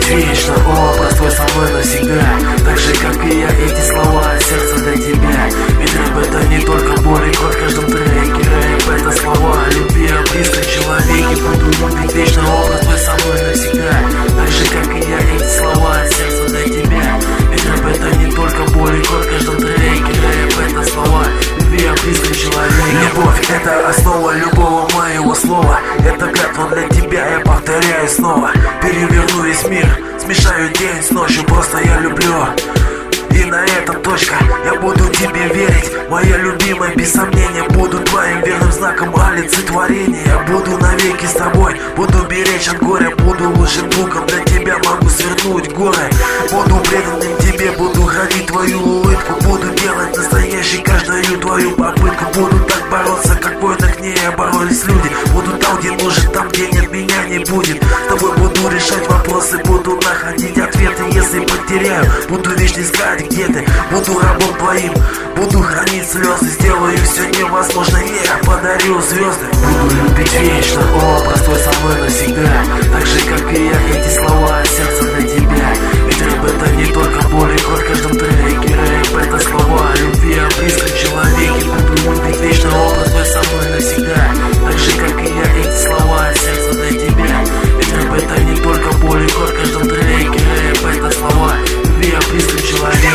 любить вечно, о, простой со мной навсегда. Так же, как и я, эти слова сердце для тебя. Ведь рэп это не только боль и кровь в каждом треке. Рэп это слова о любви, о близком человеке. Буду любить вечно, о, простой со мной навсегда. Так же, как и я, эти слова сердце для тебя. Ведь рэп это не только боль и кровь в каждом треке. Рэп это слова любви о близком человеке. Любовь это основа любого моего слова. Это клятва для тебя, я повторяю снова. Переверну весь мир, смешаю день с ночью, просто я люблю. И на этом точка, я буду тебе верить. Моя любимая, без сомнения, буду твоим верным знаком олицетворения. Я буду навеки с тобой, буду беречь от горя. Буду лучшим другом для тебя, могу свернуть горы. Буду преданным тебе, буду хранить твою улыбку. Буду делать настоящей каждую твою попытку. Буду так бороться, как в войнах не боролись люди. Буду там, где нужен, там, где нет, меня не будет. С тобой буду решать вопросы, буду находить ответы. Если потеряю, буду вечно искать, где ты. Буду рабом твоим, буду хранить слезы. Сделаю все невозможное, я подарю звезды. Буду любить вечно, о, простой со мной навсегда. Так же, как и я, эти слова сердце для тебя. Ведь рэп это не только боль и кровь в каждом треке. Рэп это слова о любви, о близком человеке. Буду любить вечно, о, простой со мной навсегда. Так же, как и я, эти слова сердце для тебя. Ведь рэп это не только боль и кровь в каждом треке. Рэп это слова любви о близком человеке.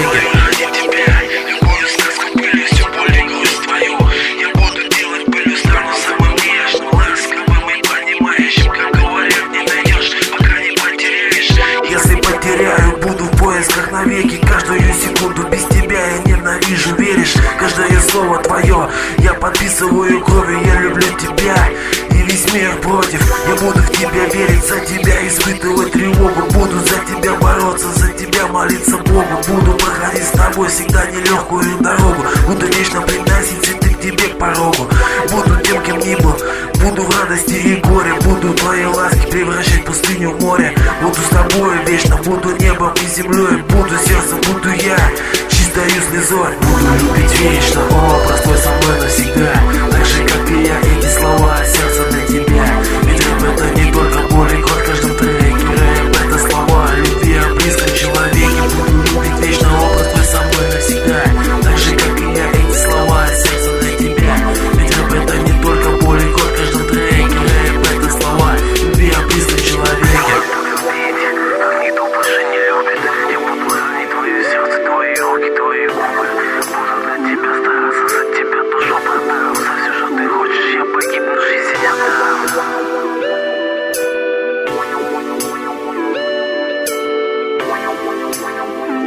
Навеки, каждую секунду без тебя я ненавижу, веришь? Каждое слово твое я подписываю кровью, я люблю тебя. И весь мир против, я буду в тебя верить, за тебя испытывать тревогу. Буду за тебя бороться, за тебя молиться Богу. Буду проходить с тобой всегда нелегкую дорогу. Буду вечно приносить цветы к тебе к порогу. Буду тем, кем ни был, буду в радости и горе. Буду твои ласки превращать пустыню в море. Буду с тобой вечно, буду небом и землей. Буду сердцем, буду я, чистою слезой. Буду любить вечно, о, простой со мной навсегда. Так же, как и я, эти слова сердце для тебя. Ведь рэп это не только боль и кровь в каждом треке. Рэп это слова о любви, о близком человеке. Буду любить вечно, о, простой со мной навсегда. Так же, как и я, эти слова сердце для тебя. Ведь рэп это не только боль и кровь в каждом треке. Рэп это слова любви о близком человеке.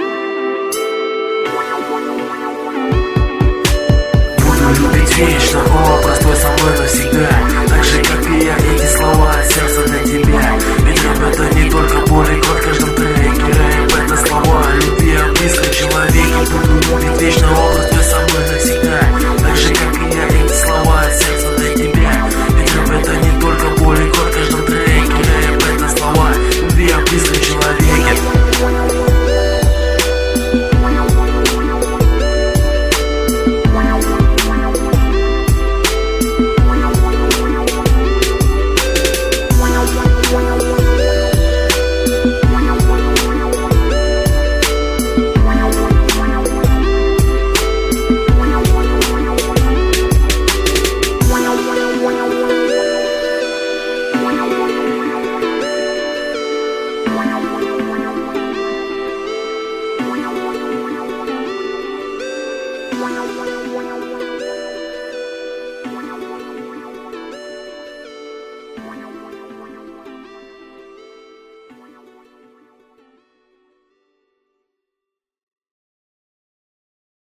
Вечно,